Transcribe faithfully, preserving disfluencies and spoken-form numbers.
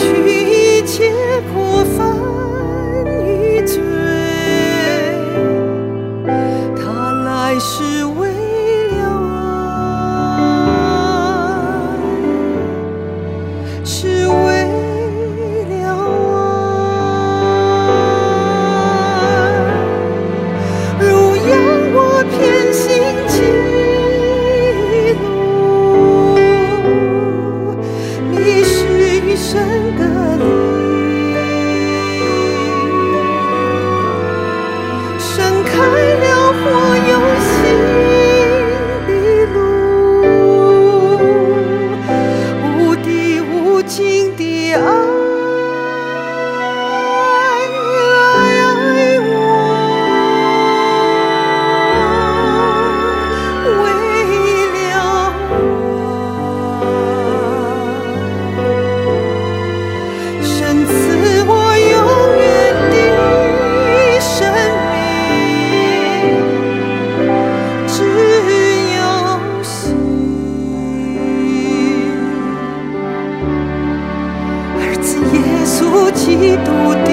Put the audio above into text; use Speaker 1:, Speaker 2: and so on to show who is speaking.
Speaker 1: 去一切过犯与罪，他来是为了爱，是为了爱，如仰我偏行己路，迷失与神隔离，盛开了火有心的路，无敌无尽的爱爱我，为了爱，神赐我永远的生命，只要信。儿子耶稣基督的